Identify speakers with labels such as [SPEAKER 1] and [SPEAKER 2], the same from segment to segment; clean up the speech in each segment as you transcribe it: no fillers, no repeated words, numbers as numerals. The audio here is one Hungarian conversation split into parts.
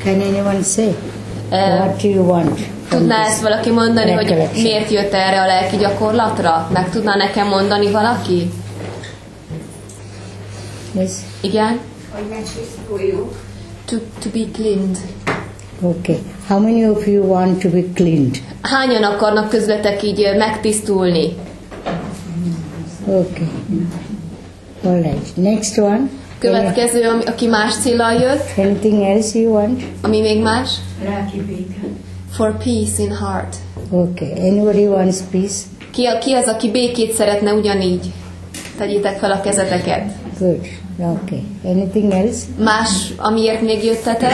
[SPEAKER 1] Can anyone say? What do you want?
[SPEAKER 2] Tudná ezt valaki mondani, hogy miért jött erre a lelki gyakorlatra? Meg tudná nekem mondani valaki?
[SPEAKER 1] Yes.
[SPEAKER 2] Igen? To be cleaned.
[SPEAKER 1] Okay. How many of you want to be cleaned?
[SPEAKER 2] Hányan akarnak közületek így megtisztulni?
[SPEAKER 1] Okay. All right. Next one.
[SPEAKER 2] Következő, aki más céllal jött.
[SPEAKER 1] Anything else you want?
[SPEAKER 2] Ami még más? For peace in heart.
[SPEAKER 1] Okay. Anybody wants peace?
[SPEAKER 2] Ki az, aki békét szeretne ugyanígy? Tegyétek fel a kezeteket.
[SPEAKER 1] Good. Okay. Anything else?
[SPEAKER 2] Más, amiért még jöttetek?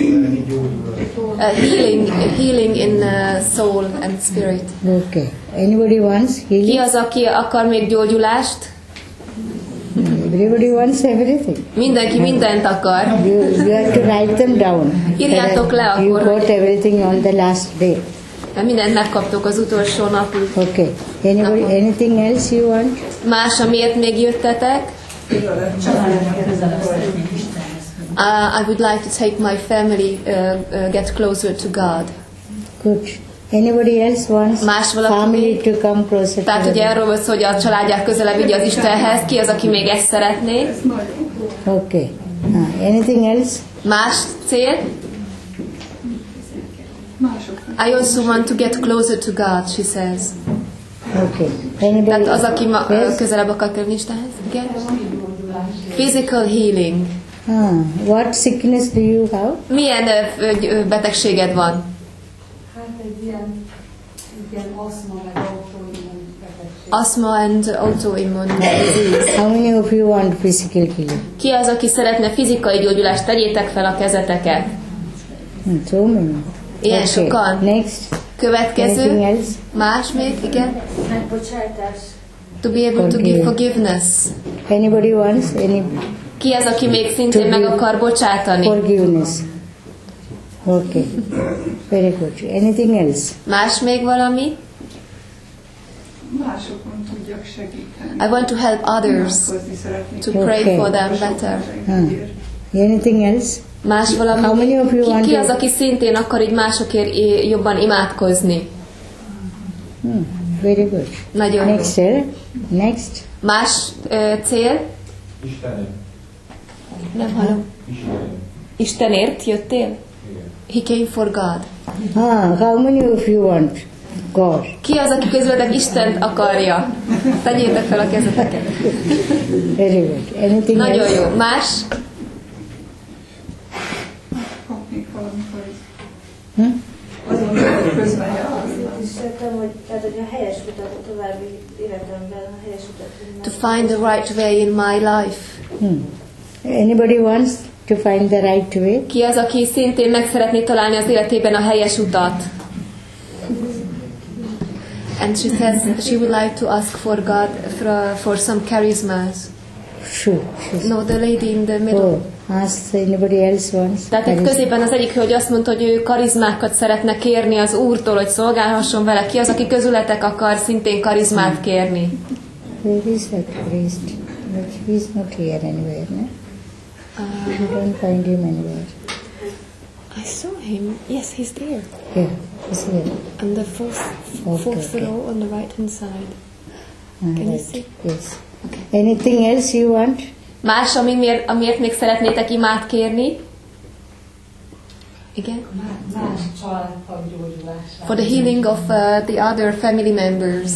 [SPEAKER 2] Healing in soul and spirit.
[SPEAKER 1] Okay. Anybody wants healing?
[SPEAKER 2] Ki az, aki akar még gyógyulást?
[SPEAKER 1] Everybody wants everything.
[SPEAKER 2] Mindenki mindent akar.
[SPEAKER 1] You have to write them down.
[SPEAKER 2] Írjátok le akkor.
[SPEAKER 1] You got everything on the last day.
[SPEAKER 2] Mindent megkaptok az utolsó napig.
[SPEAKER 1] Okay. Anybody, anything else you want?
[SPEAKER 2] Más, amiért még jöttetek? I would like to take my family get closer to God.
[SPEAKER 1] Good. Anybody else wants family to come closer to God?
[SPEAKER 2] Tehát ugye arról van szó, hogy a családják közelebb vigye az Istenhez. Ki az, aki még ezt szeretné?
[SPEAKER 1] Okay. Anything else?
[SPEAKER 2] Más cél? I also want to get closer to God, she says.
[SPEAKER 1] Okay. Anybody?
[SPEAKER 2] Tehát az, aki közelebb akar kerülni Istenhez. Igen? Physical healing.
[SPEAKER 1] What sickness do you have?
[SPEAKER 2] Milyen betegséged van?
[SPEAKER 3] Hát egy ilyen aszma meg autoimmun betegség.
[SPEAKER 2] Asthma and autoimmune disease.
[SPEAKER 1] How many of you want physical healing?
[SPEAKER 2] Ki az, aki szeretne fizikai gyógyulást? Tegyétek fel a kezeteket.
[SPEAKER 1] So many.
[SPEAKER 2] Ilyen
[SPEAKER 1] Okay.
[SPEAKER 2] sokan.
[SPEAKER 1] Next.
[SPEAKER 2] Következő.
[SPEAKER 1] Anything else?
[SPEAKER 2] Más még? Igen.
[SPEAKER 3] Megbocsátás.
[SPEAKER 2] To be able to give forgiveness.
[SPEAKER 1] Anybody wants any
[SPEAKER 2] Ki az, aki még szintén meg akar bocsátani?
[SPEAKER 1] forgiveness? Okay. Very good. Anything else?
[SPEAKER 2] Más még valami?
[SPEAKER 4] Másokon tudjak segíteni.
[SPEAKER 2] I want to help others, to pray for them better.
[SPEAKER 1] Anything else?
[SPEAKER 2] Más valami?
[SPEAKER 1] How many of you want
[SPEAKER 2] Ki az,
[SPEAKER 1] to...
[SPEAKER 2] aki szintén akar így másokért jobban imádkozni?
[SPEAKER 1] Very good.
[SPEAKER 2] Nagyon
[SPEAKER 1] Next,
[SPEAKER 2] jó.
[SPEAKER 1] Next.
[SPEAKER 2] Más cél?
[SPEAKER 5] Istenem.
[SPEAKER 2] Nem hallom. Istenért jöttél? He came for God.
[SPEAKER 1] How many of you want God?
[SPEAKER 2] Ki az, aki közületek Istent akarja? Tegyétek fel a kezeteket.
[SPEAKER 1] Very good. Anything
[SPEAKER 2] Nagyon
[SPEAKER 1] else?
[SPEAKER 2] jó. Más?
[SPEAKER 4] Kapnék valamikor is.
[SPEAKER 3] Azon közben is értem, hogy a helyes utat a további életemben, a helyes utat.
[SPEAKER 2] To find the right way in my life.
[SPEAKER 1] Anybody wants to find the right way?
[SPEAKER 2] Ki az, aki szintén meg szeretné találni az életében a helyes utat? And she says she would like to ask for God for some charismas.
[SPEAKER 1] Sure.
[SPEAKER 2] No, the lady in the middle.
[SPEAKER 1] Ask anybody else wants.
[SPEAKER 2] Tehát itt középen az egyik hölgy azt mondta, hogy ő karizmákat szeretne kérni az Úrtól, hogy szolgálhasson vele. Ki az, aki közületek akar szintén karizmát kérni?
[SPEAKER 1] Where is that priest? But he's not here anywhere, no? You don't find him anywhere.
[SPEAKER 2] I saw him. Yes, he's there.
[SPEAKER 1] Here, he's here.
[SPEAKER 2] On the fourth row on the right hand side. Can you see?
[SPEAKER 1] Yes. Anything else you want?
[SPEAKER 2] Más, amiért még szeretnétek imát kérni? Igen?
[SPEAKER 3] Más családtag gyógyulása.
[SPEAKER 2] For the healing of the other family members.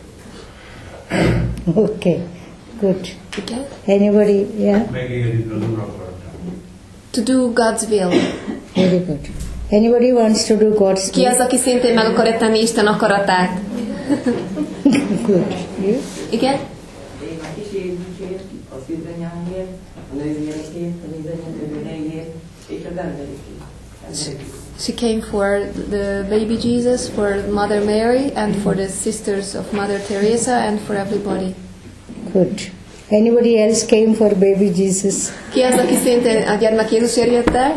[SPEAKER 1] Okay, good.
[SPEAKER 2] Igen?
[SPEAKER 1] Anybody, yeah?
[SPEAKER 5] Megérjük az Úr akaratát.
[SPEAKER 2] To do God's will.
[SPEAKER 1] Very good. Anybody wants to do God's
[SPEAKER 2] Ki
[SPEAKER 1] will?
[SPEAKER 2] az, aki szintén meg akarja tenni Isten akaratát?
[SPEAKER 1] Good. You?
[SPEAKER 2] Igen?
[SPEAKER 6] Én a kis Jézusért, az üzlenyáért, a nővérekért, az üzlenyáért, és az emberekért.
[SPEAKER 2] She came for the baby Jesus, for Mother Mary, and for the sisters of Mother Teresa, and for everybody.
[SPEAKER 1] Good. Anybody else came for baby Jesus?
[SPEAKER 2] Ki az, aki szintén a gyermek Jézusért jött el?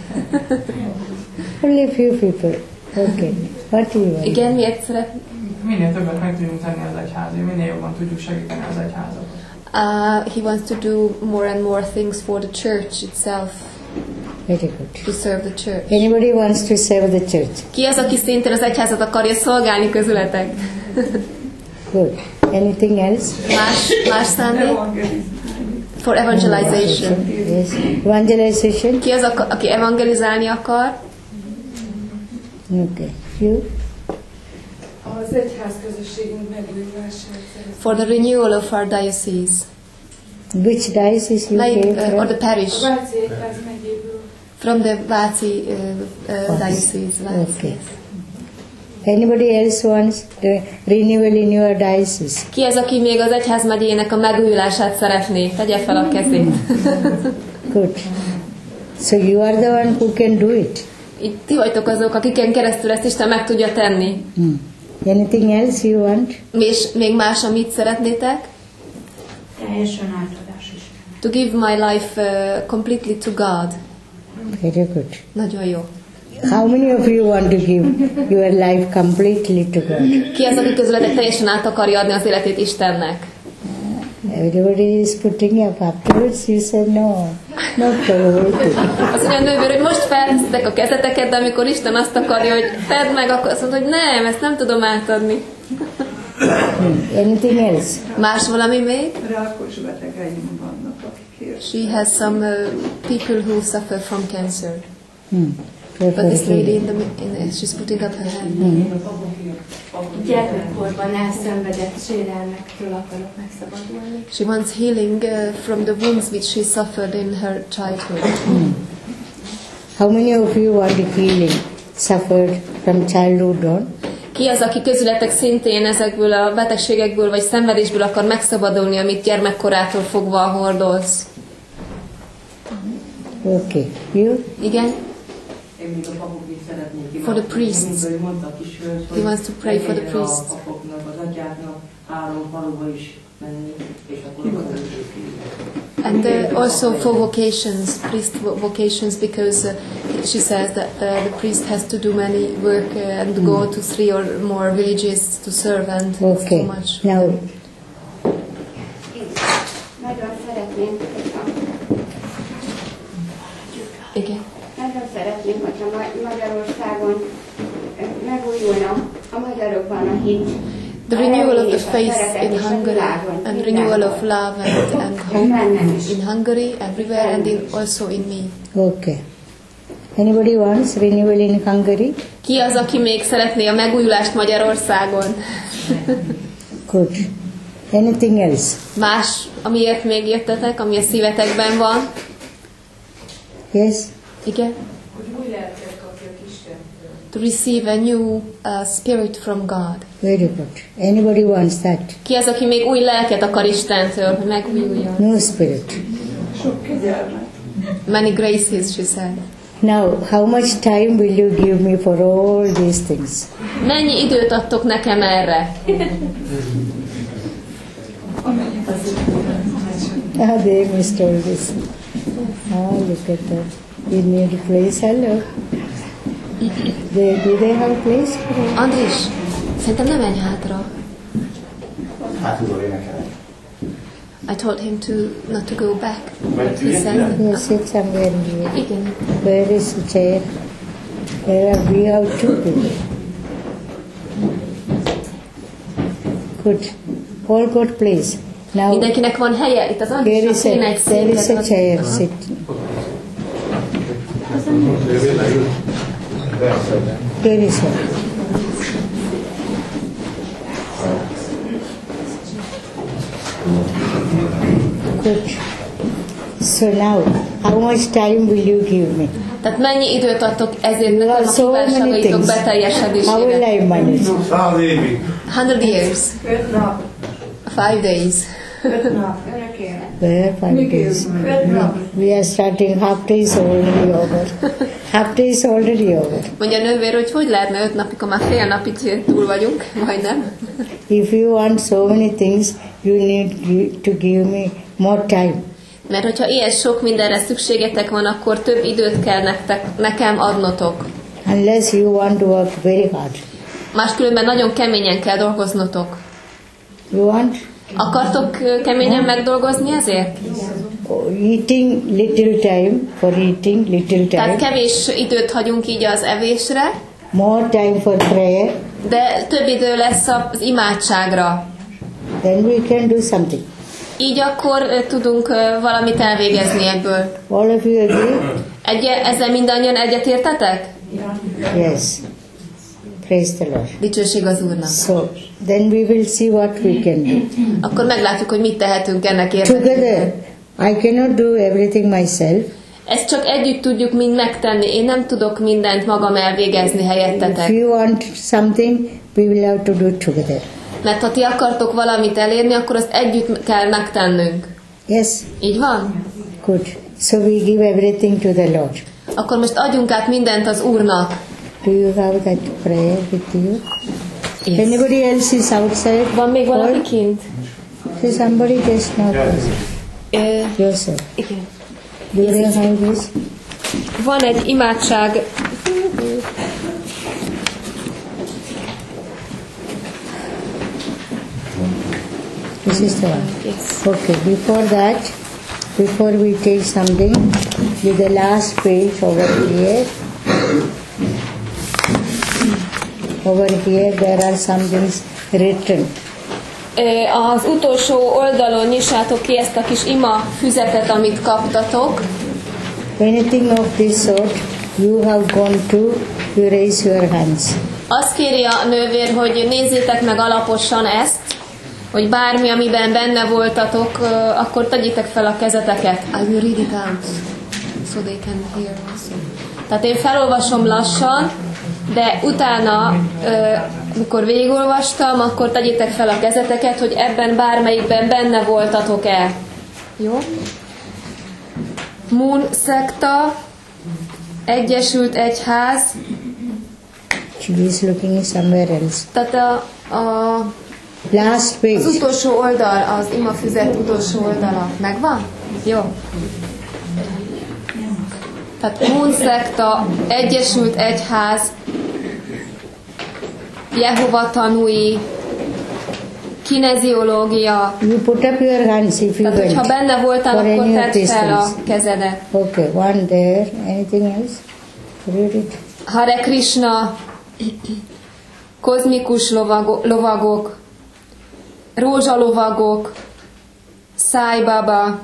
[SPEAKER 1] Only a few people. Okay. What do you want?
[SPEAKER 2] Igen, miért szeret?
[SPEAKER 4] Minél többet meg tudjunk tenni az egyházért, minél jobban tudjuk segíteni az egyházat.
[SPEAKER 2] He wants to do more and more things for the church itself.
[SPEAKER 1] Very good.
[SPEAKER 2] to serve the church.
[SPEAKER 1] Anybody wants to serve the church?
[SPEAKER 2] Ki az, aki szintén az egyházat akarja szolgálni közületek?
[SPEAKER 1] Good. Anything else?
[SPEAKER 2] Más szándék? For evangelization.
[SPEAKER 1] Yes. Evangelization?
[SPEAKER 2] Ki az, aki evangelizálni akar?
[SPEAKER 1] Okay. You?
[SPEAKER 7] Az egyház közösségünk megújulását szeretném.
[SPEAKER 2] For the renewal of our diocese.
[SPEAKER 1] Which diocese you
[SPEAKER 2] Like,
[SPEAKER 1] came from?
[SPEAKER 2] or the parish.
[SPEAKER 7] Váci egyház megyéből.
[SPEAKER 2] From the Váci diocese. Váci.
[SPEAKER 1] Okay. Anybody else wants the renewal in your diocese?
[SPEAKER 2] Ki az, aki még az egyház megyének a megújulását szeretné? Tegye fel a kezét.
[SPEAKER 1] Good. So you are the one who can do it.
[SPEAKER 2] Így ti vagytok azok, akiken keresztül ezt Isten meg tudja tenni.
[SPEAKER 1] Anything else you want?
[SPEAKER 2] És még más, amit szeretnétek?
[SPEAKER 3] Teljesen átadás Istennek.
[SPEAKER 2] To give my life completely to God.
[SPEAKER 1] Very good.
[SPEAKER 2] Nagyon jó.
[SPEAKER 1] How many of you want to give your life completely to God?
[SPEAKER 2] Ki az, aki közületek teljesen át akarja adni az életét Istennek?
[SPEAKER 1] Everybody is putting up. Afterwards you said no, not for the whole thing.
[SPEAKER 2] Azt mondja a nővér, hogy most felteszitek a kezeteket, de amikor Isten azt akarja, hogy tedd meg, akkor azt mondja, hogy nem, ezt nem tudom átadni.
[SPEAKER 1] Anything else?
[SPEAKER 2] Más valami még?
[SPEAKER 7] Rákos betegeim vannak, akikért.
[SPEAKER 2] She has some people who suffer from cancer.
[SPEAKER 1] Pray for
[SPEAKER 2] But this
[SPEAKER 1] the
[SPEAKER 2] lady
[SPEAKER 1] healing.
[SPEAKER 2] she's putting up her hand.
[SPEAKER 3] Gyermekkorban elszenvedett sérelmektől akarok megszabadulni.
[SPEAKER 2] She wants healing from the wounds which she suffered in her childhood.
[SPEAKER 1] How many of you want healing suffered from childhood on?
[SPEAKER 2] Ki az, aki közületek szintén ezekből a betegségekből vagy szenvedésből akar megszabadulni, amit gyermekkorától fogva hordoz?
[SPEAKER 1] Okay. You?
[SPEAKER 2] Igen?
[SPEAKER 6] Én még a papok is szeretnék
[SPEAKER 2] For the priests.
[SPEAKER 6] Mint mondtak is,
[SPEAKER 2] He wants to pray for the
[SPEAKER 6] legyen
[SPEAKER 2] priests.
[SPEAKER 6] A papoknak, az atyáknak 3 faluba is menni, és akkor a
[SPEAKER 2] And also for vocations, priest vocations, because she says that the priest has to do many work and go to 3 or more villages to serve, and it's
[SPEAKER 1] Okay.
[SPEAKER 2] too much.
[SPEAKER 1] Now,
[SPEAKER 8] Nagyon szeretném, hogyha
[SPEAKER 2] Igen.
[SPEAKER 8] nagyon szeretném, hogyha Magyarországon megújulna a magyarokban a hit.
[SPEAKER 2] The renewal of the faith in Hungary and renewal of love and hope in Hungary, everywhere, and also in me.
[SPEAKER 1] okay. Anybody wants renewal in Hungary?
[SPEAKER 2] Ki az, aki még szeretné a megújulást Magyarországon?
[SPEAKER 1] Good. Anything else?
[SPEAKER 2] Más, amiért még jöttetek, ami a szívetekben van?
[SPEAKER 1] Yes?
[SPEAKER 2] Igen?
[SPEAKER 7] Hogy új lelket kapjak Istentől.
[SPEAKER 2] To receive a new spirit from God.
[SPEAKER 1] Very good. Anybody wants that?
[SPEAKER 2] Ki az, aki még új lelket akar Istentől, hogy megújuljon?
[SPEAKER 1] No spirit.
[SPEAKER 7] Sok kegyelmet.
[SPEAKER 2] Many graces, she said.
[SPEAKER 1] Now, how much time will you give me for all these things?
[SPEAKER 2] Mennyi időt adtok nekem erre?
[SPEAKER 1] They missed all this. Look at that. You need a place. Hello. Do they have a place?
[SPEAKER 2] Andris, szerintem nem menj hátra.
[SPEAKER 5] Hátulról énekelek.
[SPEAKER 2] I told him not to go back. He said,
[SPEAKER 1] Yes, sit somewhere here.
[SPEAKER 2] igen.
[SPEAKER 1] Where is the chair? We have 2 people. Good. All good place. Now,
[SPEAKER 2] Mindenkinek van helye? Itt az
[SPEAKER 1] there
[SPEAKER 2] Andrisnak
[SPEAKER 1] is
[SPEAKER 2] kéne egy
[SPEAKER 1] there is
[SPEAKER 2] széket
[SPEAKER 1] a
[SPEAKER 2] adni.
[SPEAKER 1] chair. Sit. Here is one. Good. So now, how much time will you give me?
[SPEAKER 2] Tehát mennyi időt adtok ezért
[SPEAKER 1] You
[SPEAKER 2] nekem
[SPEAKER 1] have
[SPEAKER 2] a
[SPEAKER 1] so many
[SPEAKER 2] kívánságaitok
[SPEAKER 1] things. How will
[SPEAKER 2] beteljesedésére?
[SPEAKER 1] I manage?
[SPEAKER 5] 100 évig.
[SPEAKER 2] 100 years,
[SPEAKER 3] 5 nap.
[SPEAKER 2] 5 days.
[SPEAKER 3] 5 nap.
[SPEAKER 8] Örök élet.
[SPEAKER 1] Where 5 days?
[SPEAKER 3] 5 nap.
[SPEAKER 1] We are starting half day is already over. Half day is already over.
[SPEAKER 2] Mondja a nővér, hogy lehetne 5 napig, ha már fél napig túl vagyunk, majdnem.
[SPEAKER 1] If you want so many things, you need to give me more time.
[SPEAKER 2] Mert hogyha ilyen sok mindenre szükségetek van, akkor több időt kell nekem adnotok.
[SPEAKER 1] Unless you want to work very hard.
[SPEAKER 2] Máskülönben nagyon keményen kell dolgoznotok.
[SPEAKER 1] You want?
[SPEAKER 2] Akartok keményen megdolgozni ezért?
[SPEAKER 1] eating little time, for eating little
[SPEAKER 2] Tehát
[SPEAKER 1] time,
[SPEAKER 2] kevés időt hagyunk így az evésre,
[SPEAKER 1] more time for prayer,
[SPEAKER 2] de több idő lesz az imádságra.
[SPEAKER 1] then we can do something.
[SPEAKER 2] Így akkor tudunk valamit elvégezni ebből.
[SPEAKER 1] All of you agree?
[SPEAKER 2] Ezzel mindannyian egyetértetek?
[SPEAKER 1] Yes. Praise the Lord.
[SPEAKER 2] Dicsőség az Úrnak.
[SPEAKER 1] So, then we will see what we can do.
[SPEAKER 2] Akkor meglátjuk, hogy mit tehetünk ennek érdekében.
[SPEAKER 1] Together, I cannot do everything myself.
[SPEAKER 2] Ezt csak együtt tudjuk mind megtenni. Én nem tudok mindent magam elvégezni
[SPEAKER 1] If
[SPEAKER 2] helyettetek.
[SPEAKER 1] you want something, we will have to do it together.
[SPEAKER 2] Mert ha ti akartok valamit elérni, akkor azt együtt kell megtennünk.
[SPEAKER 1] Yes?
[SPEAKER 2] Így van?
[SPEAKER 1] Good. So we give everything to the Lord.
[SPEAKER 2] Akkor most adjunk át mindent az Úrnak.
[SPEAKER 1] Do you have that prayer with you?
[SPEAKER 2] Yes.
[SPEAKER 1] Anybody else is outside?
[SPEAKER 2] Van még valaki
[SPEAKER 1] Or-
[SPEAKER 2] kint?
[SPEAKER 1] So somebody just now. Yourself.
[SPEAKER 2] Igen.
[SPEAKER 1] Do you have this?
[SPEAKER 2] Van egy imádság.
[SPEAKER 1] This is the one.
[SPEAKER 2] Yes.
[SPEAKER 1] Okay, before we take something, with the last page over here, there are some things written.
[SPEAKER 2] Az utolsó oldalon nyissátok ki ezt a kis ima füzetet, amit kaptatok.
[SPEAKER 1] Anything of this sort you have gone to, you raise your hands.
[SPEAKER 2] Azt kéri a nővér, hogy nézzétek meg alaposan ezt, hogy bármi, amiben benne voltatok, akkor tegyétek fel a kezeteket. I will read it out, so they can hear also. Tehát én felolvasom lassan, de utána, amikor végigolvastam, akkor tegyétek fel a kezeteket, hogy ebben bármelyikben benne voltatok-e. Jó? Moon szekta, Egyesült Egyház.
[SPEAKER 1] She is looking somewhere else.
[SPEAKER 2] Tehát
[SPEAKER 1] Last page.
[SPEAKER 2] az utolsó oldal, az imafüzet utolsó oldala. Megvan? Jó. Tehát Moon szekta, Egyesült Egyház, Jehova tanúi, kineziológia.
[SPEAKER 1] You put up your hands if you
[SPEAKER 2] Tehát, hogyha
[SPEAKER 1] want.
[SPEAKER 2] benne voltál,
[SPEAKER 1] For
[SPEAKER 2] akkor
[SPEAKER 1] any of
[SPEAKER 2] tedd
[SPEAKER 1] these
[SPEAKER 2] fel a
[SPEAKER 1] things.
[SPEAKER 2] kezedet.
[SPEAKER 1] Okay, one there. Anything else? Read it.
[SPEAKER 2] Hare Krishna, kozmikus lovagok, rózsalovagok, Sai Baba,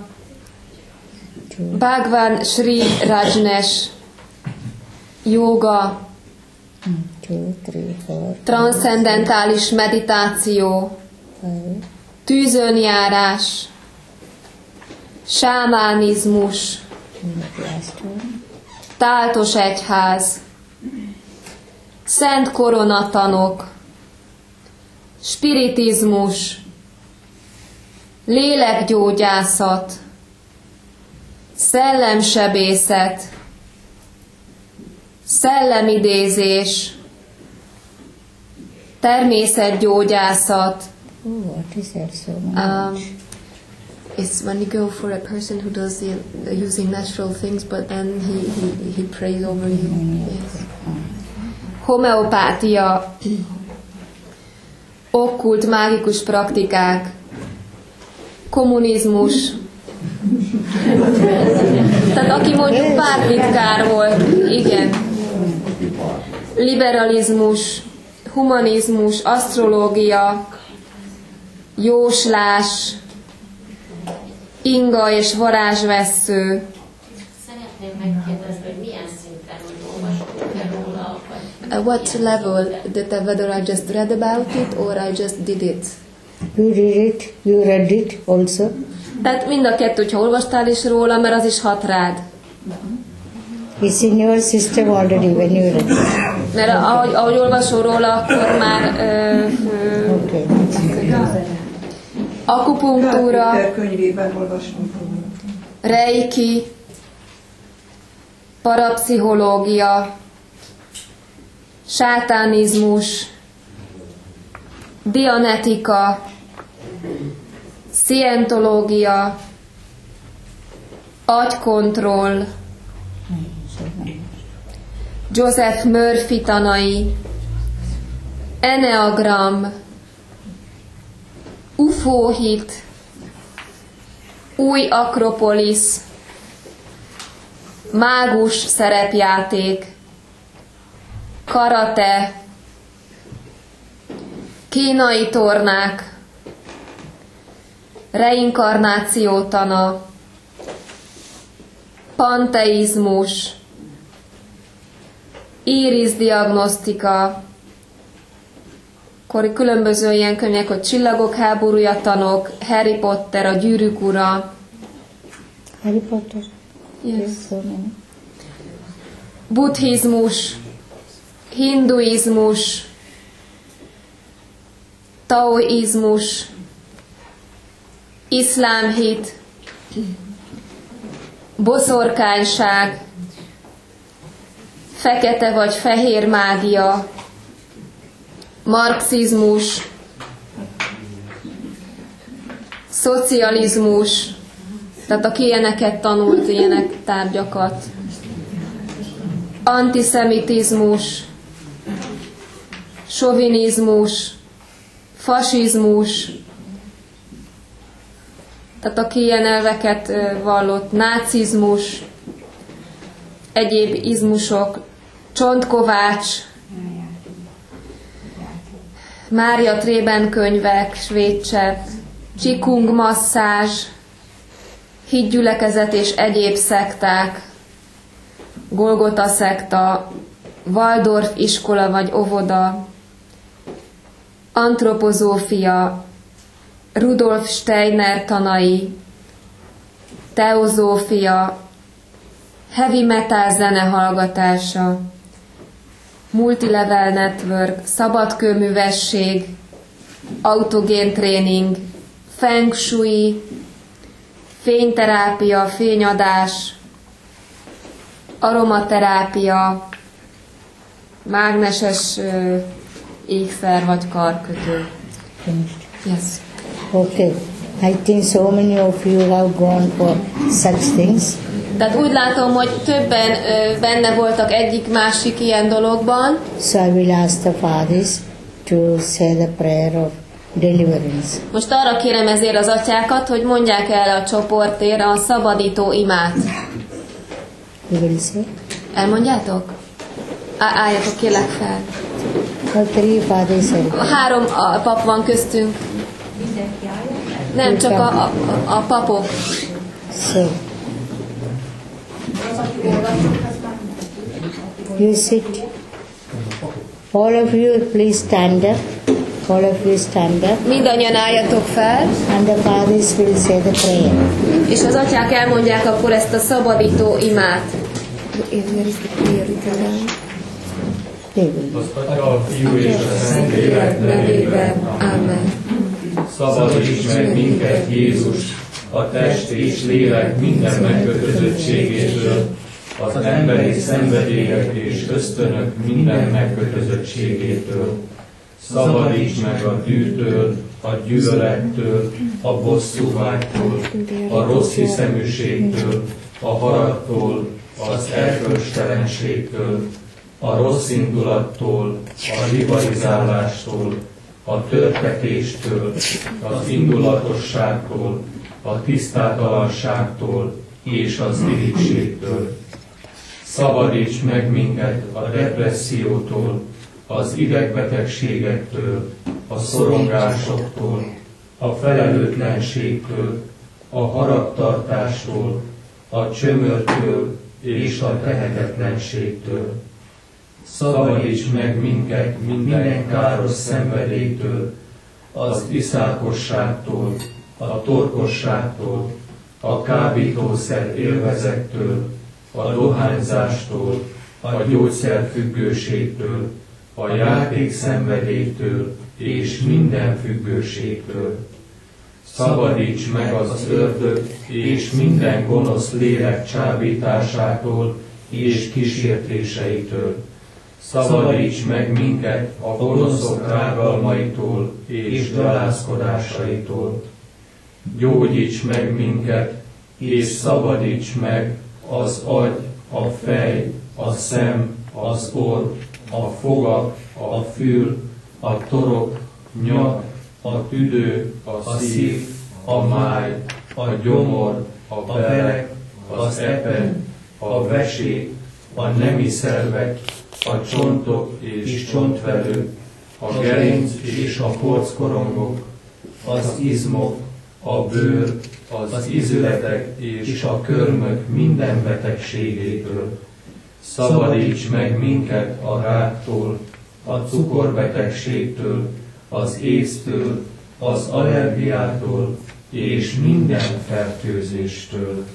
[SPEAKER 2] Bhagwan Sri Rajneesh, jóga,
[SPEAKER 1] 2, 3, 4,
[SPEAKER 2] transzcendentális meditáció,
[SPEAKER 1] 5.
[SPEAKER 2] tűzönjárás, sámánizmus,
[SPEAKER 1] Last one.
[SPEAKER 2] táltos egyház, szent koronatanok, spiritizmus, lélekgyógyászat, szellemsebészet, szellemidézés, természetgyógyászat.
[SPEAKER 1] Oh, what is that so much?
[SPEAKER 2] It's when you go for a person who does using natural things, but then he prays over you. Yes. Homeopátia, okkult mágikus praktikák, kommunizmus. Tehát aki mondjuk pártitkár volt, igen. Liberalizmus, humanizmus, asztrológia, jóslás, inga és varázsvessző.
[SPEAKER 9] Szeretném megkérdezni, hogy milyen szinten, hogy olvastunk róla, vagy...
[SPEAKER 2] What level, whether I just read about it or I just did it?
[SPEAKER 1] You read it, you read it also.
[SPEAKER 2] Tehát mind a kettő, hogyha olvastál is róla, mert az is hat rád.
[SPEAKER 1] It's in your system already when you read it.
[SPEAKER 2] Mert ahogy olvasol róla, akkor már
[SPEAKER 1] Okay.
[SPEAKER 2] akupunktúra,
[SPEAKER 7] Péter könyvében olvasnunk róla.
[SPEAKER 2] reiki, parapszichológia, sátánizmus, dianetika, szientológia, agykontroll, Joseph Murphy tanai, eneagram, ufóhit, új akropolisz, mágus szerepjáték, karate, kínai tornák, reinkarnációtana, panteizmus, íriszdiagnosztika, akkor különböző ilyen könyvek, hogy Csillagok háborúja tanok, Harry Potter, a Gyűrűk ura.
[SPEAKER 1] Harry Potter?
[SPEAKER 2] Yes.
[SPEAKER 1] So many.
[SPEAKER 2] Buddhizmus, hinduizmus, taoizmus, iszlámhit, boszorkányság, fekete vagy fehér mágia, marxizmus, szocializmus, tehát aki ilyeneket tanult, ilyenek tárgyakat, antiszemitizmus, sovinizmus, fasizmus, tehát aki ilyen elveket vallott, nácizmus, egyéb izmusok, Csontkovács, Mária Trében könyvek, svédcsepp, Qigong masszázs, hitgyülekezet és egyéb szekták, Golgota szekta, Waldorf iskola vagy óvoda, antropozófia, Rudolf Steiner tanai, teozófia, heavy metal zene hallgatása, multilevel network, szabadkőművesség, autogén tréning, feng shui, fényterápia, fényadás, aromaterápia, mágneses ékszer vagy karkötő.
[SPEAKER 1] Finished.
[SPEAKER 2] Yes.
[SPEAKER 1] Okay. I think so many of you have gone for such things.
[SPEAKER 2] Tehát úgy látom, hogy többen benne voltak egyik-másik ilyen dologban.
[SPEAKER 1] So I will ask the fathers to say the prayer of deliverance.
[SPEAKER 2] Most arra kérem ezért az atyákat, hogy mondják el a csoportért a szabadító imát.
[SPEAKER 1] You will say?
[SPEAKER 2] Elmondjátok? Álljatok kérlek fel.
[SPEAKER 1] All three fathers are.
[SPEAKER 2] 3 pap van köztünk. Nem, csak a papok.
[SPEAKER 1] So. You sit. All of you please stand up. All of you stand up.
[SPEAKER 2] Mindannyian álljatok fel.
[SPEAKER 1] And the fathers will say the prayer.
[SPEAKER 2] És az atyák elmondják akkor ezt a szabadító imát.
[SPEAKER 10] Az Atya, a Fiú és a Szentlélek nevében.
[SPEAKER 2] Amen.
[SPEAKER 10] Szabadíts meg minket, Jézus, a test és lélek minden megkötözöttségétől, az emberi szenvedélyek és ösztönök minden megkötözöttségétől. Szabadíts meg a tűtől, a gyűlölettől, a bosszúvágytól, a rossz hiszeműségtől, a haragtól, az erkölcstelenségtől, a rossz indulattól, a rivalizálástól, a törpetéstől, az indulatosságtól, a tisztátalanságtól és az irigységtől. Szabadíts meg minket a depressziótól, az idegbetegségektől, a szorongásoktól, a felelőtlenségtől, a haragtartástól, a csömörtől és a tehetetlenségtől. Szabadíts meg minket minden káros szenvedélytől, az iszákosságtól, a torkosságtól, a kábítószer élvezettől, a dohányzástól, a gyógyszerfüggőségtől, a játékszenvedélytől és minden függőségtől. Szabadíts meg az ördög és minden gonosz lélek csábításától és kísértéseitől. Szabadíts meg minket a gonoszok rágalmaitól és gyalázkodásaitól. Gyógyíts meg minket, és szabadíts meg az agy, a fej, a szem, az orr, a fogak, a fül, a torok, nyak, a tüdő, a szív, a máj, a gyomor, a belek, az epe, a vesék, a nemi szervek, a csontok és csontvelők, a gerinc és a porckorongok, az izmok, a bőr, az izületek és a körmök minden betegségétől. Szabadíts meg minket a ráktól, a cukorbetegségtől, az észtől, az allergiától és minden fertőzéstől.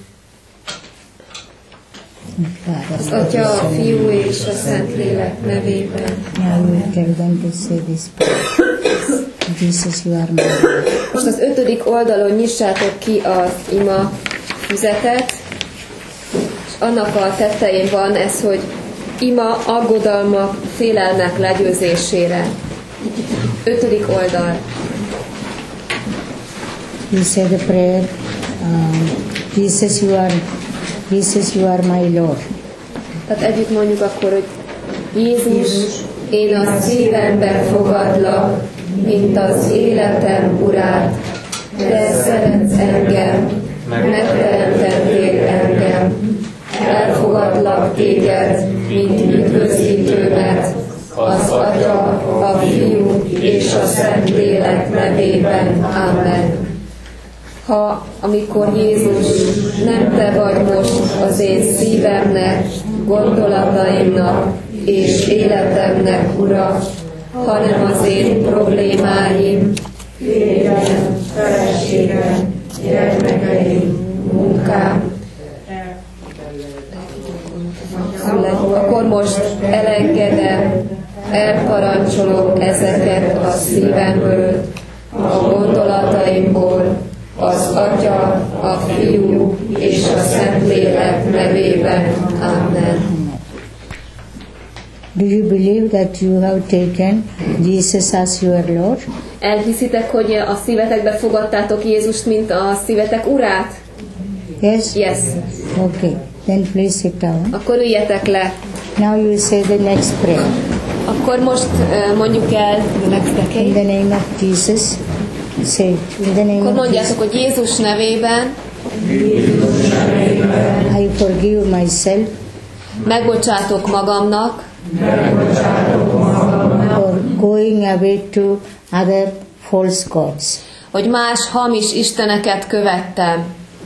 [SPEAKER 2] Az Atya, a Fiú és a Szentlélek nevében.
[SPEAKER 1] Now you tell them to say this prayer. Jesus, you are my Lord.
[SPEAKER 2] Most az 5. oldalon nyissátok ki az ima füzetet, és annak a tetején van ez, hogy ima aggodalmak, félelmek legyőzésére. 5. oldal.
[SPEAKER 1] You say the prayer, Jesus, you are my Lord.
[SPEAKER 2] Tehát együtt mondjuk akkor, hogy Jézus, én a szívemben fogadlak, mint az életem urát. Te szeretsz engem, megteremtettél engem. Elfogadlak téged, mint üdvözítőmet, az Atya, a Fiú és a Szentlélek nevében. Amen. Ha, amikor Jézus, nem te vagy most az én szívemnek, gondolataimnak és életemnek ura, hanem az én problémáim, férjem, feleségem, gyermekeim, munkám. Akkor most elengedem, elparancsolom ezeket a szívemből, a gondolataimból, az Atya, a Fiú és a Szentlélek nevében. Amen.
[SPEAKER 1] Do you believe that you have taken Jesus as your Lord?
[SPEAKER 2] Elhiszitek, hogy a szívetekbe fogadtátok Jézust, mint a szívetek urát?
[SPEAKER 1] Yes?
[SPEAKER 2] Yes.
[SPEAKER 1] Okay. Then please sit down.
[SPEAKER 2] Akkor üljetek le.
[SPEAKER 1] Now you say the next prayer.
[SPEAKER 2] Akkor most mondjuk el the next decade.
[SPEAKER 1] In the name of Jesus. Say it. In the name
[SPEAKER 2] Akkor
[SPEAKER 1] of
[SPEAKER 2] mondjátok, hogy Jézus nevében
[SPEAKER 1] I forgive myself
[SPEAKER 2] megbocsátok magamnak
[SPEAKER 1] for going away to other false gods.
[SPEAKER 2] hogy más hamis isteneket követtem.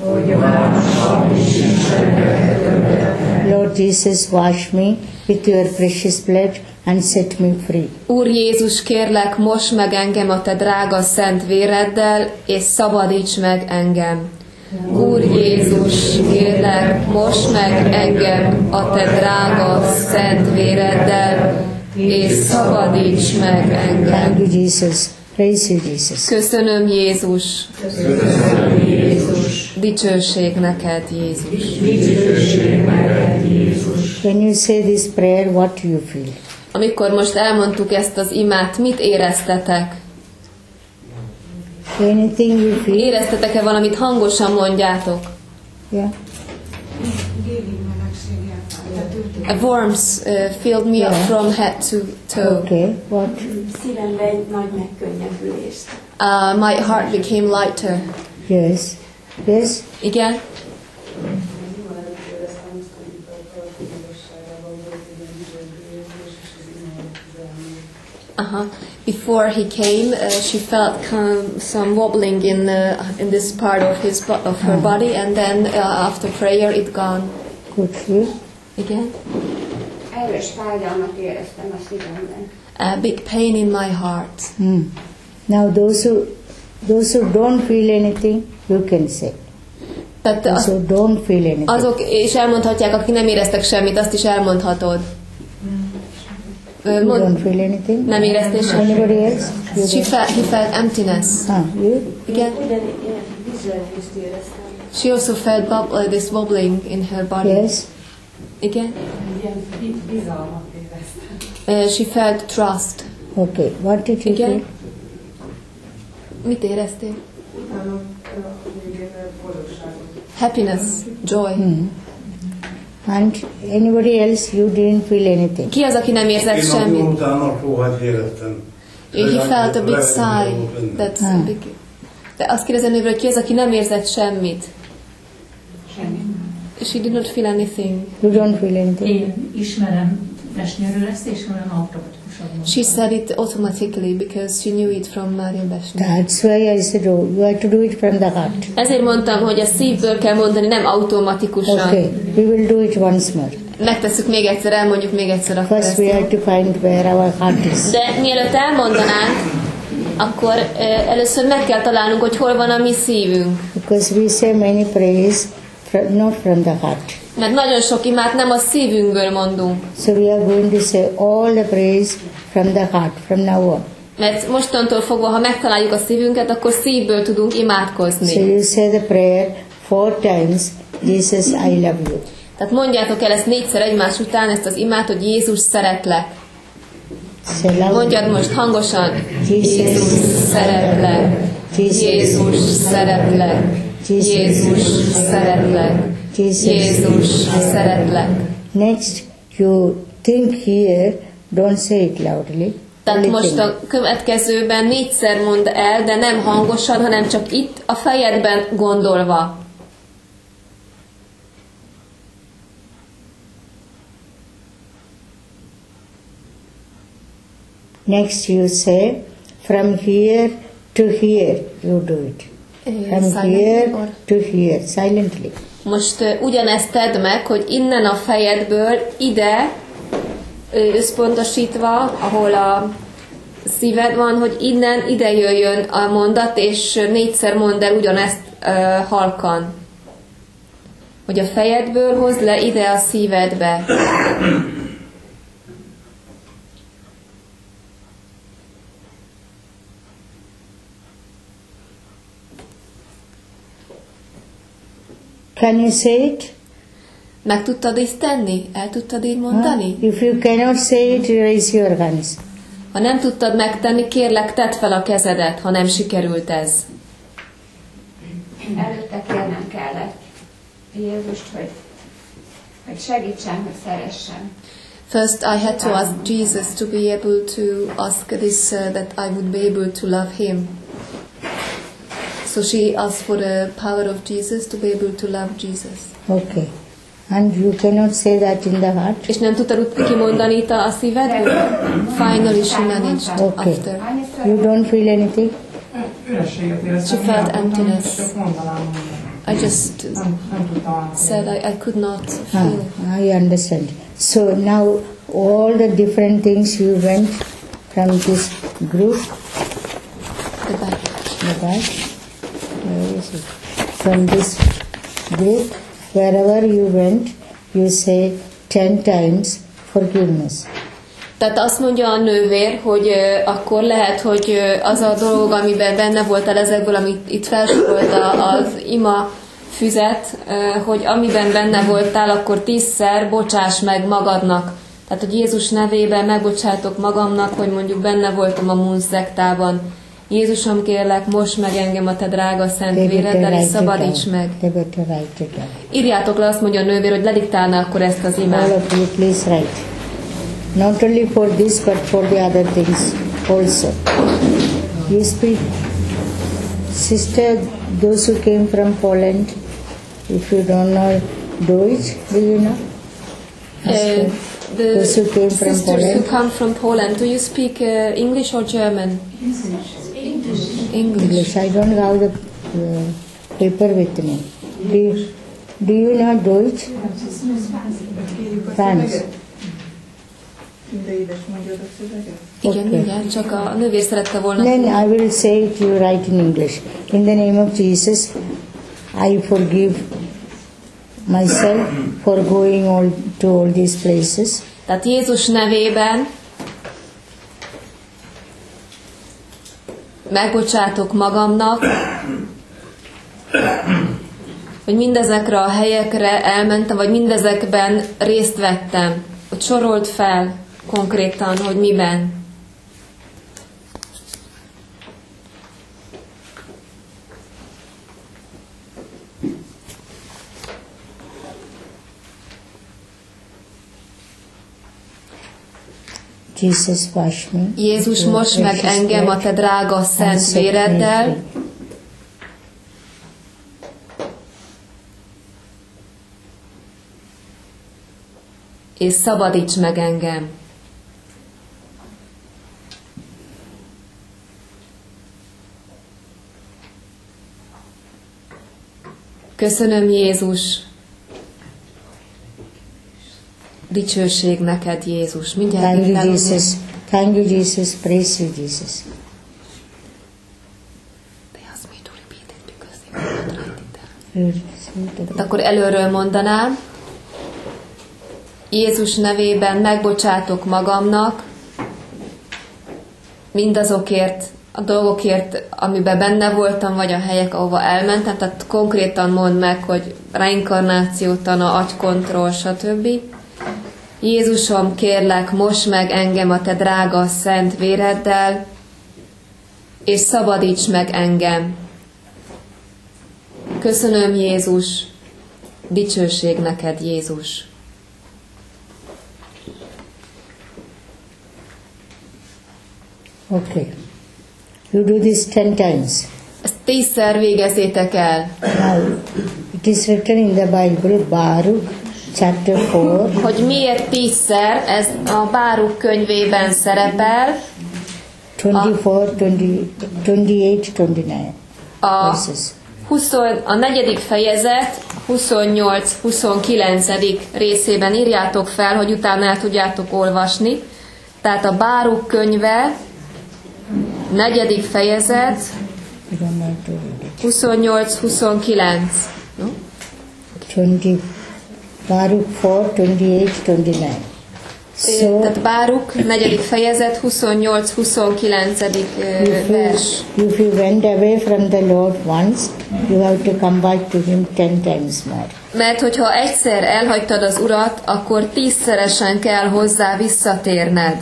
[SPEAKER 1] Lord Jesus, wash me with your precious blood and set me free.
[SPEAKER 2] Úr Jézus, kérlek, moss meg engem a te drága szent véreddel, és szabadíts meg engem. Úr Jézus, kérlek, moss meg engem a te drága szent véreddel, és szabadíts meg engem.
[SPEAKER 1] Thank you, Jesus. Praise you, Jesus.
[SPEAKER 2] Köszönöm, Jézus.
[SPEAKER 10] Köszönöm, Jézus.
[SPEAKER 2] Dicsőség neked, Jézus.
[SPEAKER 10] Dicsőség neked, Jézus.
[SPEAKER 1] When you say this prayer, what do you feel?
[SPEAKER 2] Amikor most elmondtuk ezt az imát, mit éreztetek?
[SPEAKER 1] Anything you feel?
[SPEAKER 2] Éreztetek-e valamit? Hangosan mondjátok.
[SPEAKER 1] Yeah.
[SPEAKER 2] A warmth filled me up from head to toe.
[SPEAKER 1] Okay. What?
[SPEAKER 3] Szívembe egy nagy megkönnyebbülést.
[SPEAKER 2] My heart became lighter.
[SPEAKER 1] Yes. Yes.
[SPEAKER 2] Igen? Before he came, she felt some wobbling in this part of her body, and then after prayer it gone.
[SPEAKER 1] Good feel.
[SPEAKER 2] Igen?
[SPEAKER 8] Erős fájdalmat éreztem a szívemben.
[SPEAKER 2] A big pain in my heart.
[SPEAKER 1] Now those who don't feel anything, you can say. Those who don't feel anything.
[SPEAKER 2] Azok is elmondhatják, akik nem éreztek semmit, azt is elmondhatod.
[SPEAKER 1] You don't feel anything?
[SPEAKER 2] Nem éreztél semmit?
[SPEAKER 1] Anybody else?
[SPEAKER 2] He felt emptiness.
[SPEAKER 1] You?
[SPEAKER 2] Igen? She also felt this wobbling in her body.
[SPEAKER 1] Yes.
[SPEAKER 2] Igen? She felt trust.
[SPEAKER 1] Okay. What did you
[SPEAKER 2] Igen?
[SPEAKER 1] feel?
[SPEAKER 2] Mit éreztél? Happiness, joy.
[SPEAKER 1] And anybody else, you didn't feel anything?
[SPEAKER 2] Ki az, aki nem érzett semmit?
[SPEAKER 5] Utána sóhát éreztem.
[SPEAKER 2] He felt a big sigh. That's a big... De azt kérdezem nővről, hogy ki az, aki nem érzett semmit? She did not feel anything.
[SPEAKER 1] You don't feel anything?
[SPEAKER 11] Én ismerem Besnyőrülesztés, olyan automatikusan mondta.
[SPEAKER 2] She said it automatically because she knew it from Mária Besnyő.
[SPEAKER 1] That's why I said, oh, you have to do it from the heart.
[SPEAKER 2] Ezért mondtam, hogy a szívből kell mondani, nem automatikusan.
[SPEAKER 1] Okay, we will do it once more.
[SPEAKER 2] Megtesszük még egyszer, elmondjuk még egyszer a
[SPEAKER 1] First we have to find where our heart is.
[SPEAKER 2] De mielőtt elmondanánk, akkor először meg kell találnunk, hogy hol van a mi szívünk.
[SPEAKER 1] Because we say many prayers not from the heart.
[SPEAKER 2] Mert nagyon sok imát nem a szívünkből mondunk.
[SPEAKER 1] So we are going to say all the prayers from the heart from now on.
[SPEAKER 2] Mert mostantól fogva, ha megtaláljuk a szívünket, akkor szívből tudunk imádkozni.
[SPEAKER 1] So you say the prayer 4 times, Jesus, I love you.
[SPEAKER 2] Tehát mondjátok el ezt 4-szer egymás után, ezt az imát, hogy Jézus, szeretlek. Mondjad most hangosan. Jézus, szeretlek. Jézus, szeretlek. Jézus, szeretlek. Jézus, szeretlek.
[SPEAKER 1] Next, you think here, don't say it loudly.
[SPEAKER 2] Tehát most a következőben 4-szer mondd el, de nem hangosan, hanem csak itt a fejedben gondolva.
[SPEAKER 1] Next you say, from here to here, you do it. From here to here, silently.
[SPEAKER 2] Most ugyanezt tedd meg, hogy innen a fejedből ide összpontosítva, ahol a szíved van, hogy innen ide jöjjön a mondat, és 4-szer mondd el ugyanezt halkan. Hogy a fejedből hozd le ide a szívedbe.
[SPEAKER 1] Can you say it?
[SPEAKER 2] Meg tudtad ezt tenni? El tudtad így mondani?
[SPEAKER 1] If you cannot say it, raise your hands.
[SPEAKER 2] Ha nem tudtad megtenni, kérlek, tedd fel a kezedet, ha nem sikerült ez.
[SPEAKER 8] Előtte kérnem kellett Jézust, hogy segítsen, hogy szeressen.
[SPEAKER 2] First, I had to ask Jesus to be able to ask this, that I would be able to love him. So she asked for the power of Jesus to be able to love Jesus.
[SPEAKER 1] Okay. And you cannot say that in the heart?
[SPEAKER 2] És nem tudtad kimondani itt a szívedből? Finally she managed
[SPEAKER 1] okay.
[SPEAKER 2] After.
[SPEAKER 1] You don't feel anything?
[SPEAKER 4] Ürességet éreztem.
[SPEAKER 2] She felt emptiness.
[SPEAKER 4] Csak mondanám.
[SPEAKER 2] I just said I could not feel.
[SPEAKER 1] I understand. So now all the different things you went from this group?
[SPEAKER 2] The back.
[SPEAKER 1] The back? Where is it? From this group, wherever you went, you say 10 times forgiveness.
[SPEAKER 2] Tehát azt mondja a nővér, hogy akkor lehet, hogy az a dolog, amiben benne voltál ezekből, amit itt felsorolt az ima füzet, hogy amiben benne voltál, akkor 10-szer bocsáss meg magadnak. Tehát, hogy Jézus nevében megbocsátok magamnak, hogy mondjuk benne voltam a Moon szektában. Jézusom, kérlek, most meg engem a te drága szent véreddel, és szabadíts meg. Írjátok le, azt mondja a nővér, hogy lediktálna akkor ezt az imát.
[SPEAKER 1] All of you, please write. Not only for this, but for the other things also. You speak. Sister, those who came from Poland, if you don't know Deutsch, do you know? Those who came from
[SPEAKER 2] sisters
[SPEAKER 1] Poland.
[SPEAKER 2] who come from Poland, do you speak English or German?
[SPEAKER 1] English. I don't have the paper with me. Do you know Deutsch? France.
[SPEAKER 2] Igen, mindjárt, csak a nővér szerette volna.
[SPEAKER 1] Then I will say it, you write in English. In the name of Jesus, I forgive myself for going to all these places.
[SPEAKER 2] Tehát Jézus nevében megbocsátok magamnak, hogy mindezekre a helyekre elmentem, vagy mindezekben részt vettem. Hogy sorolt fel konkrétan, hogy miben.
[SPEAKER 1] Jesus, wash me.
[SPEAKER 2] Jézus, most meg engem a te drága szent véreddel, és szabadíts meg engem. Köszönöm, Jézus. Dicsőség neked, Jézus. Mindjárt
[SPEAKER 1] Thank you,
[SPEAKER 2] elmondom.
[SPEAKER 1] Jesus. Thank you, Jesus. Praise you, Jesus.
[SPEAKER 2] Tehát akkor előről mondanám. Jézus nevében megbocsátok magamnak mindazokért a dolgokért, amiben benne voltam, vagy a helyek, ahova elmentem. Tehát konkrétan mondd meg, hogy reinkarnáció, tana, agykontroll, stb. Jézusom, kérlek, mosd meg engem a te drága szent véreddel, és szabadíts meg engem. Köszönöm, Jézus, dicsőség neked, Jézus.
[SPEAKER 1] Okay. You do this 10 times.
[SPEAKER 2] Ezt 10-szer végezzétek el.
[SPEAKER 1] Now, it is written in the Bible, Baruch, chapter 4.
[SPEAKER 2] Hogy miért 10-szer, ez a Báruk könyvében szerepel.
[SPEAKER 1] 24, 28, 29 verses.
[SPEAKER 2] A 4. fejezet 28-29. részében írjátok fel, hogy utána el tudjátok olvasni. Tehát a Báruk könyve 4. fejezet 28-29. No?
[SPEAKER 1] Baruch 4, 28, 29.
[SPEAKER 2] Tehát Báruk 4. fejezet 28-29. vers.
[SPEAKER 1] If you went away from the Lord once, you have to come back to Him 10 times more.
[SPEAKER 2] Mert hogyha egyszer elhagytad az Urat, akkor 10-szeresen kell hozzá visszatérned.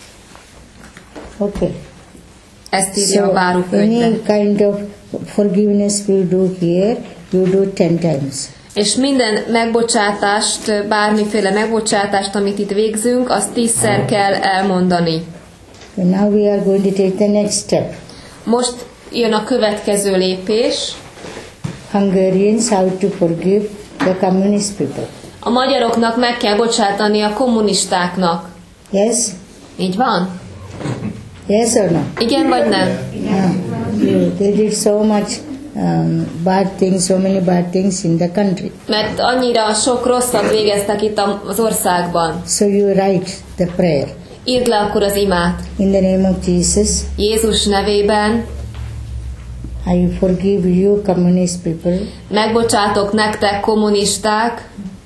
[SPEAKER 1] Okay.
[SPEAKER 2] Ezt írja a Báruk könyvben.
[SPEAKER 1] Any kind of forgiveness we do here, you do 10 times.
[SPEAKER 2] És minden megbocsátást, bármiféle megbocsátást, amit itt végzünk, azt 10-szer kell elmondani.
[SPEAKER 1] So now we are going to take the next step.
[SPEAKER 2] Most jön a következő lépés.
[SPEAKER 1] Hungarians have to forgive the communist people.
[SPEAKER 2] A magyaroknak meg kell bocsátani a kommunistáknak.
[SPEAKER 1] Yes?
[SPEAKER 2] Így van?
[SPEAKER 1] Yes or no?
[SPEAKER 2] Igen vagy nem?
[SPEAKER 1] They did so much bad things, so many bad things in the country.
[SPEAKER 2] Mert annyira sok rosszat végeztek itt az országban.
[SPEAKER 1] So you write the prayer.
[SPEAKER 2] Írd le akkor az imát.
[SPEAKER 1] In the name of Jesus,
[SPEAKER 2] Jézus nevében
[SPEAKER 1] I forgive you, communist people.
[SPEAKER 2] Megbocsátok nektek, kommunisták.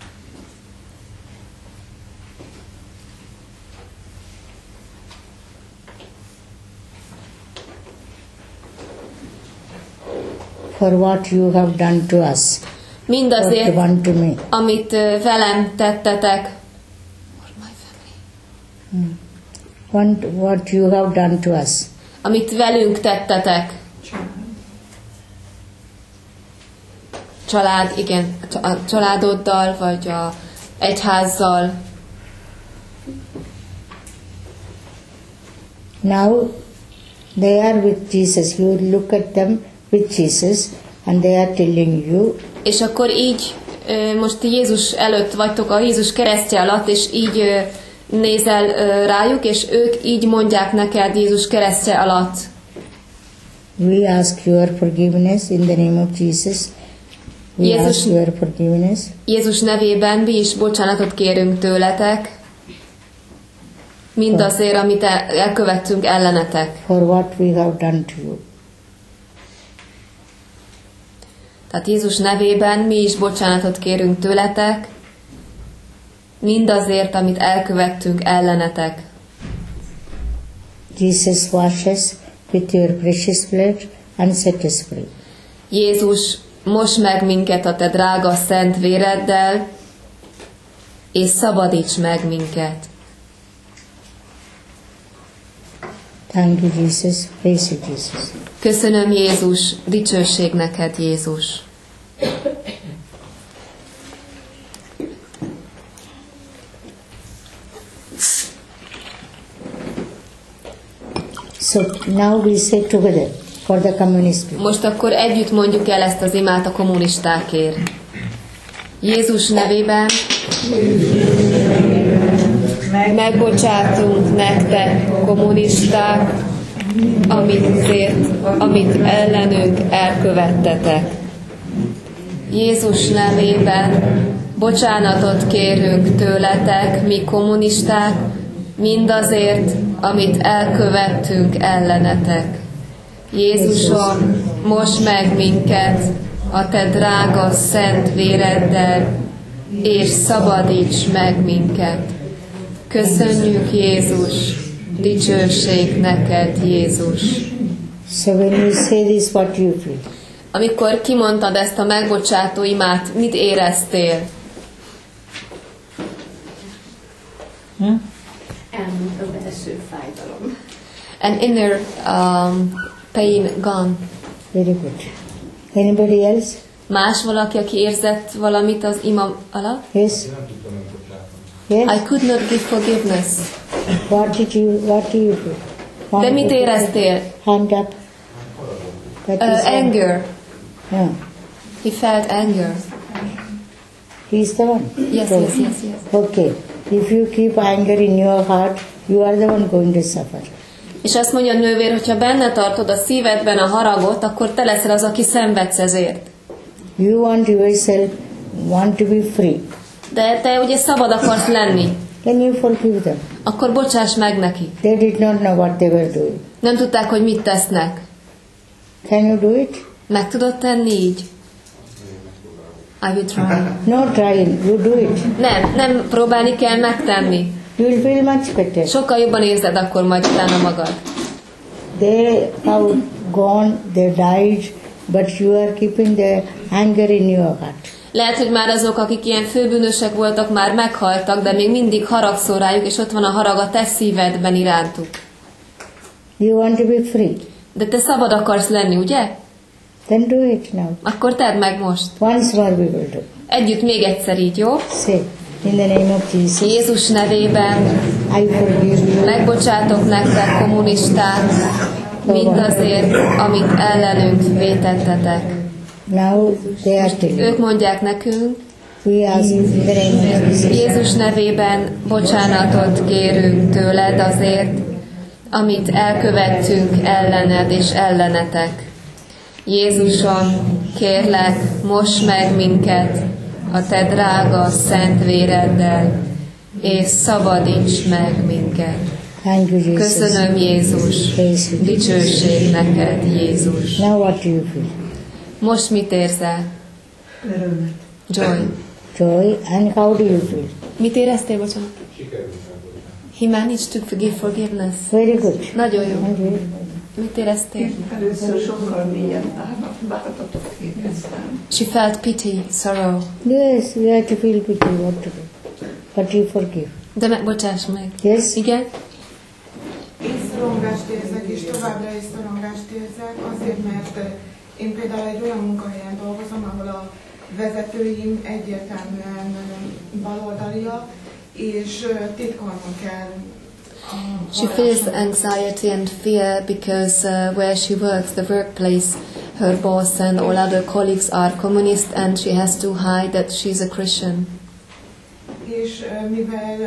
[SPEAKER 1] For what you have done to us.
[SPEAKER 2] Mindazért,
[SPEAKER 1] What you want to me.
[SPEAKER 2] amit velem tettetek.
[SPEAKER 1] What you have done to us.
[SPEAKER 2] Amit velünk tettetek. Család, igen, a családoddal, vagy a egyházzal.
[SPEAKER 1] Now they are with Jesus. You look at them with Jesus and they are telling you.
[SPEAKER 2] És akkor így most Jézus előtt vagytok, a Jézus keresztje alatt, és így nézel rájuk, és ők így mondják neked Jézus keresztje alatt.
[SPEAKER 1] We ask your forgiveness in the name of Jesus. We ask your forgiveness.
[SPEAKER 2] Jézus nevében mi is bocsánatot kérünk tőletek, mindazért, amit elkövettünk ellenetek.
[SPEAKER 1] For what we have done to you.
[SPEAKER 2] Tehát Jézus nevében mi is bocsánatot kérünk tőletek, mindazért, amit elkövettünk ellenetek.
[SPEAKER 1] Jesus washes with your precious blood and set us free.
[SPEAKER 2] Jézus, mosd meg minket a te drága szent véreddel, és szabadíts meg minket.
[SPEAKER 1] Thank you, Jesus. Praise you, Jesus.
[SPEAKER 2] Köszönöm, Jézus, dicsőség neked, Jézus.
[SPEAKER 1] So now we say together for the communist people.
[SPEAKER 2] Most akkor együtt mondjuk el ezt az imát a kommunistákért. Jézus nevében. megbocsátunk nektek, kommunisták, amit ellenünk elkövettetek. Jézus nevében bocsánatot kérünk tőletek, mi kommunisták, mindazért, amit elkövettünk ellenetek. Jézusom, mosd meg minket a te drága szent véreddel, és szabadíts meg minket. Köszönjük, Jézus, dicsőség neked, Jézus.
[SPEAKER 1] So when you say this, what you feel?
[SPEAKER 2] Amikor kimondtad ezt a megbocsátó imát, mit éreztél?
[SPEAKER 8] Elmúlt a belső fájdalom.
[SPEAKER 2] An inner pain gone.
[SPEAKER 1] Very good. Anybody else?
[SPEAKER 2] Más valaki, aki érzett valamit az ima alatt?
[SPEAKER 1] Yes. Yes.
[SPEAKER 2] I could not give forgiveness.
[SPEAKER 1] What do you feel?
[SPEAKER 2] De mit éreztél?
[SPEAKER 1] Hand up.
[SPEAKER 2] Anger.
[SPEAKER 1] Yeah.
[SPEAKER 2] He felt anger.
[SPEAKER 1] He's the one.
[SPEAKER 2] Yes,
[SPEAKER 1] So,
[SPEAKER 2] yes.
[SPEAKER 1] Okay. If you keep anger in your heart, you are the one going to suffer.
[SPEAKER 2] És azt mondja a nővér, hogyha benne tartod a szívedben a haragot, akkor te leszel az, aki szenvedsz ezért.
[SPEAKER 1] You want yourself, want to be free.
[SPEAKER 2] De te ugye szabad akarsz lenni.
[SPEAKER 1] Then you forgive them.
[SPEAKER 2] Akkor bocsáss meg neki.
[SPEAKER 1] They did not know what they were doing.
[SPEAKER 2] Nem tudták, hogy mit tesznek.
[SPEAKER 1] Can you do it?
[SPEAKER 2] Meg tudod tenni így? I will try.
[SPEAKER 1] No trying, you do it.
[SPEAKER 2] Nem próbálni kell megtenni.
[SPEAKER 1] You will feel much better.
[SPEAKER 2] Sokkal jobban érzed akkor majd utána magad.
[SPEAKER 1] They have gone, they died, but you are keeping the anger in your heart.
[SPEAKER 2] Lehet, hogy már azok, akik ilyen főbűnösek voltak, már meghaltak, de még mindig haragszol rájuk, és ott van a harag a te szívedben irántuk.
[SPEAKER 1] You want to be free.
[SPEAKER 2] De te szabad akarsz lenni, ugye?
[SPEAKER 1] Then do it now.
[SPEAKER 2] Akkor tedd meg most.
[SPEAKER 1] Once more we will do.
[SPEAKER 2] Együtt még egyszer így, jó?
[SPEAKER 1] Say, in the name of Jesus,
[SPEAKER 2] Jézus nevében
[SPEAKER 1] I forgive you.
[SPEAKER 2] megbocsátok nektek, kommunisták, mindazért, amit ellenünk vétettetek.
[SPEAKER 1] Now they are telling.
[SPEAKER 2] Ők mondják nekünk,
[SPEAKER 1] We ask in the name of Jesus.
[SPEAKER 2] Jézus nevében bocsánatot kérünk tőled azért, amit elkövettünk ellened és ellenetek. Jézusom, kérlek, moss meg minket a te drága szent véreddel, és szabadíts meg minket.
[SPEAKER 1] Thank you, Jesus.
[SPEAKER 2] Köszönöm, Jézus. Dicsőség neked, Jézus.
[SPEAKER 1] Now what do you feel?
[SPEAKER 2] Most mit érzel?
[SPEAKER 7] Örömet.
[SPEAKER 2] Joy.
[SPEAKER 1] Joy. And how do you feel?
[SPEAKER 2] Mit éreztél, bocsánat? He managed to forgive forgiveness.
[SPEAKER 1] Very good.
[SPEAKER 2] Nagyon jó.
[SPEAKER 1] Okay.
[SPEAKER 2] Mit éreztél?
[SPEAKER 7] Először sokkal mélyebb bántatot éreztem.
[SPEAKER 2] She felt pity, sorrow.
[SPEAKER 1] Yes, you have to feel pity, what to do. But you forgive.
[SPEAKER 2] De bocsáss meg.
[SPEAKER 1] Yes?
[SPEAKER 2] Igen?
[SPEAKER 4] Én szorongást érzek, és továbbra is szorongást érzek, azért, mert én például egy olyan munkahelyen dolgozom, ahol a vezetőim egyértelműen baloldaliak, és titkolnom kell.
[SPEAKER 2] She feels anxiety and fear because where she works, the workplace, her boss and all other colleagues are communist, and she has to hide that she's a Christian.
[SPEAKER 4] És mivel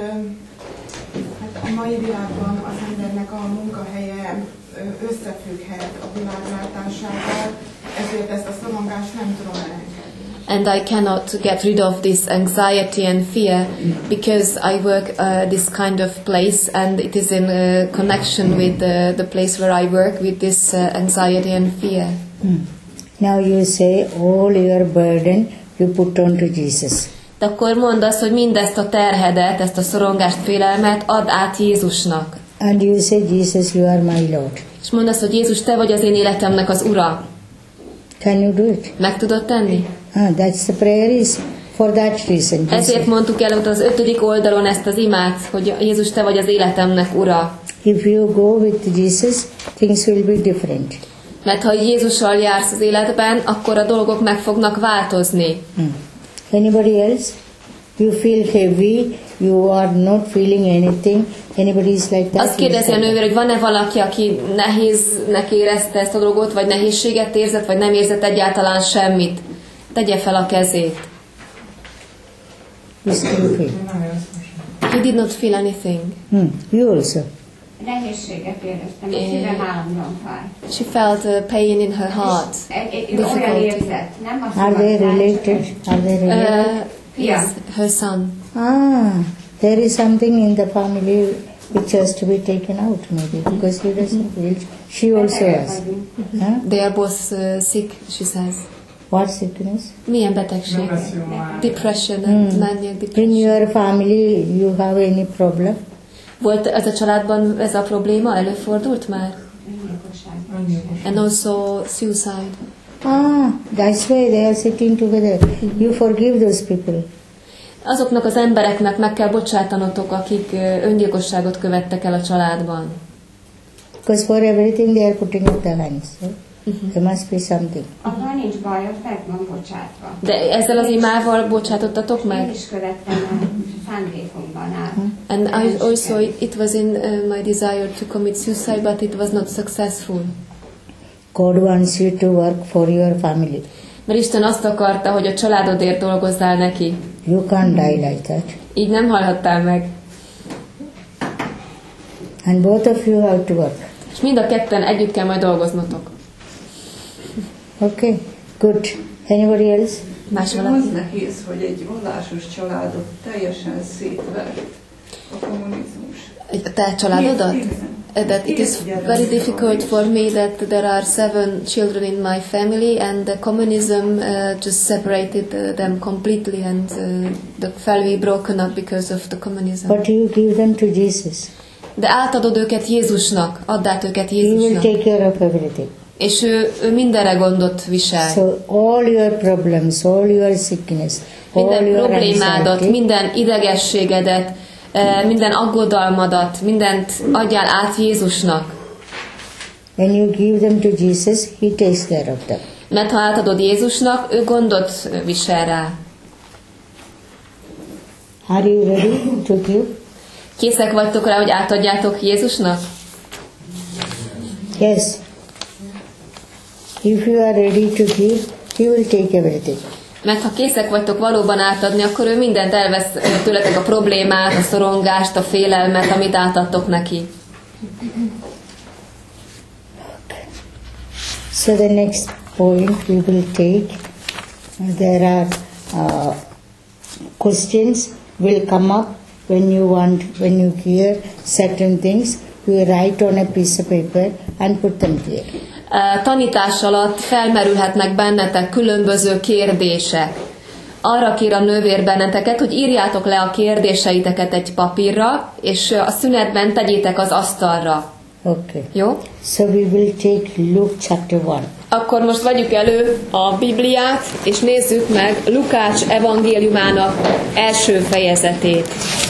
[SPEAKER 4] hát a mai világban az embernek a munkahelye összefügghet a világlátásával, ezért ezt a szorongást nem tudom elengedni.
[SPEAKER 2] And I cannot get rid of this anxiety and fear because I work this kind of place, and it is in connection with the place where I work with this anxiety and fear.
[SPEAKER 1] Now you say all your burden you put on to Jesus.
[SPEAKER 2] De akkor mondd azt, hogy mindezt a terhedet, ezt a szorongást, félelmet add át Jézusnak.
[SPEAKER 1] And you say, Jesus, you are my Lord.
[SPEAKER 2] És mondd azt, hogy Jézus, te vagy az én életemnek az Ura.
[SPEAKER 1] Can you do it?
[SPEAKER 2] Meg tudod tenni?
[SPEAKER 1] That's the prayer is for that reason.
[SPEAKER 2] Ezért mondtuk el az 5. oldalon ezt az imát, hogy Jézus, te vagy az életemnek Ura.
[SPEAKER 1] If you go with Jesus, things will be different.
[SPEAKER 2] Mert ha Jézussal jársz az életben, akkor a dolgok meg fognak változni.
[SPEAKER 1] Anybody else? You feel heavy, you are not feeling anything. Anybody is like that?
[SPEAKER 2] Azt kérdezi a nővér, hogy van-e valaki, aki nehéznek érezte ezt a dolgot, vagy nehézséget érzett, vagy nem érzett egyáltalán semmit. Tegye fel a kezét.
[SPEAKER 1] You still feel.
[SPEAKER 2] He I did not feel anything.
[SPEAKER 1] You also.
[SPEAKER 8] Nehézséget éreztem, a szívem állandóan fáj.
[SPEAKER 2] She felt pain in her heart.
[SPEAKER 8] Egy olyan érzet, nem azt
[SPEAKER 1] Are they related? Are they related?
[SPEAKER 2] Yes, her son.
[SPEAKER 1] There is something in the family which has to be taken out maybe because he doesn't feel. She also has.
[SPEAKER 2] They are both sick, she says.
[SPEAKER 1] What sickness?
[SPEAKER 2] Milyen betegség? Depression and maniac depression.
[SPEAKER 1] In your family you have any problem?
[SPEAKER 2] Volt ez a családban ez a probléma? Előfordult már? And also suicide.
[SPEAKER 1] That's why they are sitting together. You forgive those people.
[SPEAKER 2] Azoknak az embereknek meg kell bocsátanotok, akik öngyilkosságot követtek el a családban.
[SPEAKER 1] Because for everything they are putting up the hands. So there must be something.
[SPEAKER 8] Abban nincs baj, ott meg van bocsátva.
[SPEAKER 2] De ezzel az imával bocsátottatok meg?
[SPEAKER 8] Én is követtem a szándékomban áll.
[SPEAKER 2] And I also, it was in my desire to commit suicide, but it was not successful.
[SPEAKER 1] God wants you to work for your family.
[SPEAKER 2] Mert Isten azt akarta, hogy a családodért dolgozzál neki.
[SPEAKER 1] You can't die like that.
[SPEAKER 2] Így nem halhattál meg.
[SPEAKER 1] And both of you have to work.
[SPEAKER 2] És mind a ketten együtt kell majd dolgoznotok.
[SPEAKER 1] Okay, good. Anybody else?
[SPEAKER 2] Más
[SPEAKER 7] Az
[SPEAKER 2] valaki?
[SPEAKER 7] nehéz, hogy egy vallásos családot teljesen szétvert a kommunizmus.
[SPEAKER 2] Te családodat? That it is very difficult for me that there are 7 children in my family and the communism just separated them completely and the family broken up because of the communism.
[SPEAKER 1] But you give them to Jesus.
[SPEAKER 2] De átadod őket Jézusnak, add át őket
[SPEAKER 1] He will
[SPEAKER 2] Jézusnak.
[SPEAKER 1] take care of everything.
[SPEAKER 2] És ő mindenre gondot visel.
[SPEAKER 1] So all your problems, all your sickness, all
[SPEAKER 2] Minden
[SPEAKER 1] your
[SPEAKER 2] problémádat,
[SPEAKER 1] anxiety,
[SPEAKER 2] minden idegességedet, minden aggodalmadat, mindent adjál át Jézusnak.
[SPEAKER 1] when you give them to Jesus, He takes care of them.
[SPEAKER 2] Mert ha átadod Jézusnak, ő gondot visel rá.
[SPEAKER 1] Are you ready to give?
[SPEAKER 2] Készek vagytok rá, hogy átadjátok Jézusnak?
[SPEAKER 1] Yes. If you are ready to give, He will take everything.
[SPEAKER 2] Mert ha készek vagytok valóban átadni, akkor ő mindent elvesz tőletek, a problémát, a szorongást, a félelmet, amit átadtok neki.
[SPEAKER 1] So the next point we will take, there are questions will come up when you hear certain things, you write on a piece of paper and put them here.
[SPEAKER 2] Tanítás alatt felmerülhetnek bennetek különböző kérdések. Arra kérem nővér benneteket, hogy írjátok le a kérdéseiteket egy papírra, és a szünetben tegyétek az asztalra.
[SPEAKER 1] Okay.
[SPEAKER 2] Jó?
[SPEAKER 1] So we will take Luke chapter 1.
[SPEAKER 2] Akkor most vegyük elő a Bibliát, és nézzük meg Lukács evangéliumának első fejezetét.